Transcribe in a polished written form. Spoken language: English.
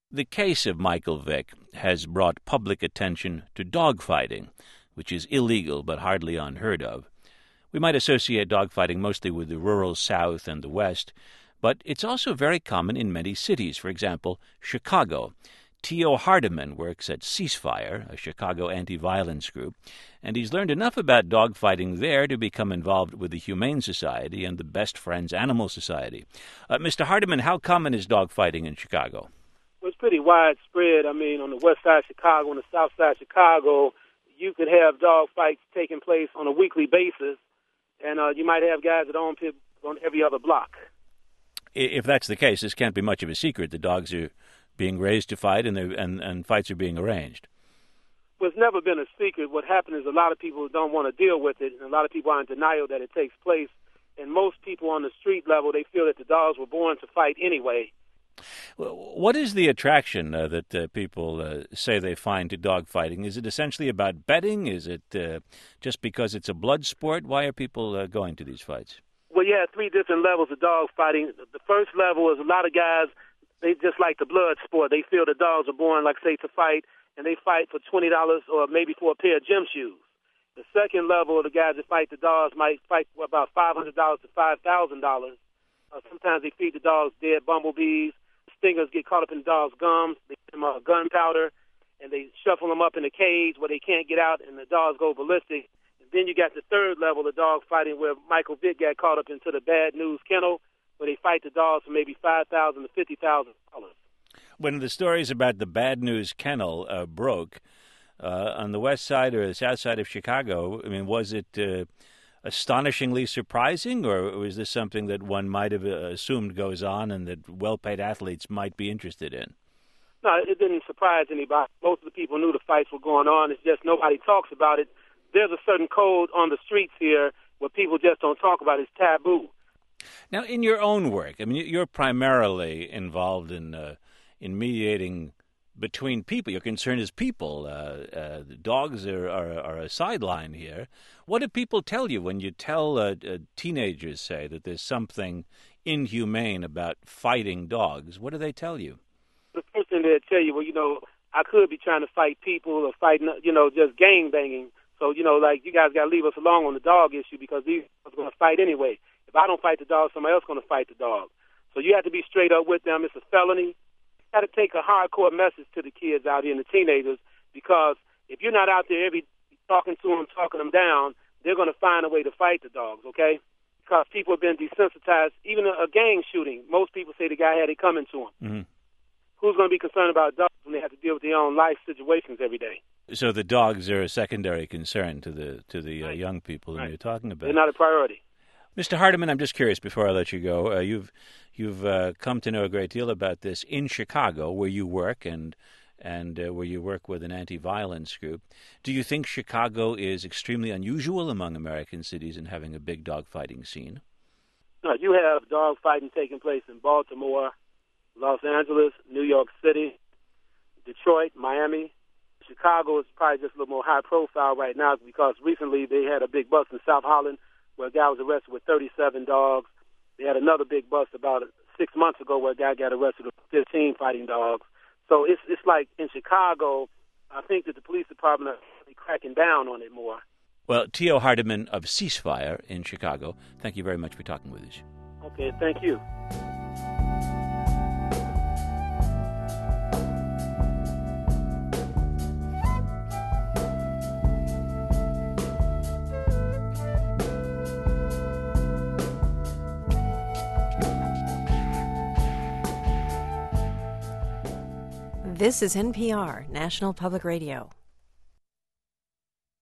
The case of Michael Vick has brought public attention to dogfighting, which is illegal but hardly unheard of. We might associate dogfighting mostly with the rural South and the West, but it's also very common in many cities. For example, Chicago. Theo Hardiman works at Ceasefire, a Chicago anti-violence group, and he's learned enough about dogfighting there to become involved with the Humane Society and the Best Friends Animal Society. Mr. Hardiman, how common is dogfighting in Chicago? Well, it's pretty widespread. I mean, on the west side of Chicago, on the south side of Chicago, you could have dog fights taking place on a weekly basis, and you might have guys that own pit on every other block. If that's the case, this can't be much of a secret. The dogs are being raised to fight, and fights are being arranged. Well, it's never been a secret. What happened is a lot of people don't want to deal with it, and a lot of people are in denial that it takes place. And most people on the street level, they feel that the dogs were born to fight anyway. What is the attraction that people say they find to dog fighting? Is it essentially about betting? Is it just because it's a blood sport? Why are people going to these fights? Well, you have three different levels of dog fighting. The first level is a lot of guys, they just like the blood sport. They feel the dogs are born, like say, to fight, and they fight for $20 or maybe for a pair of gym shoes. The second level of the guys that fight the dogs might fight for about $500 to $5,000. Sometimes they feed the dogs dead bumblebees. Stingers get caught up in the dog's gums. They give them gunpowder, and they shuffle them up in a cage where they can't get out, and the dogs go ballistic. And then you got the third level of dog fighting where Michael Vick got caught up into the bad news kennel, where they fight the dogs for maybe $5,000 to $50,000. When the stories about the bad news kennel broke on the west side or the south side of Chicago, I mean, was it astonishingly surprising, or was this something that one might have assumed goes on and that well-paid athletes might be interested in? No, it didn't surprise anybody. Most of the people knew the fights were going on. It's just nobody talks about it. There's a certain code on the streets here where people just don't talk about it. It's taboo. Now, in your own work, I mean, you're primarily involved in mediating between people. Your concern is people. Dogs are a sideline here. What do people tell you when you tell teenagers, say, that there's something inhumane about fighting dogs? What do they tell you? The first thing they'll tell you, well, I could be trying to fight people or fighting, just gang banging. So, like, you guys got to leave us alone on the dog issue because these are going to fight anyway. If I don't fight the dog, somebody else is going to fight the dog. So you have to be straight up with them. It's a felony. You got to take a hardcore message to the kids out here and the teenagers, because if you're not out there every talking to them, talking them down, they're going to find a way to fight the dogs, okay? Because people have been desensitized. Even a gang shooting, most people say the guy had it coming to him. Mm-hmm. Who's going to be concerned about dogs when they have to deal with their own life situations every day? So the dogs are a secondary concern to the Right. young people that Right. you're talking about. They're not a priority. Mr. Hardiman, I'm just curious before I let you go. You've come to know a great deal about this in Chicago, where you work and where you work with an anti-violence group. Do you think Chicago is extremely unusual among American cities in having a big dogfighting scene? No, you have dog fighting taking place in Baltimore, Los Angeles, New York City, Detroit, Miami. Chicago is probably just a little more high profile right now because recently they had a big bust in South Holland where a guy was arrested with 37 dogs. They had another big bust about 6 months ago where a guy got arrested with 15 fighting dogs. So it's like in Chicago, I think that the police department are cracking down on it more. Well, Theo Hardiman of Ceasefire in Chicago, thank you very much for talking with us. Okay, thank you. This is NPR, National Public Radio.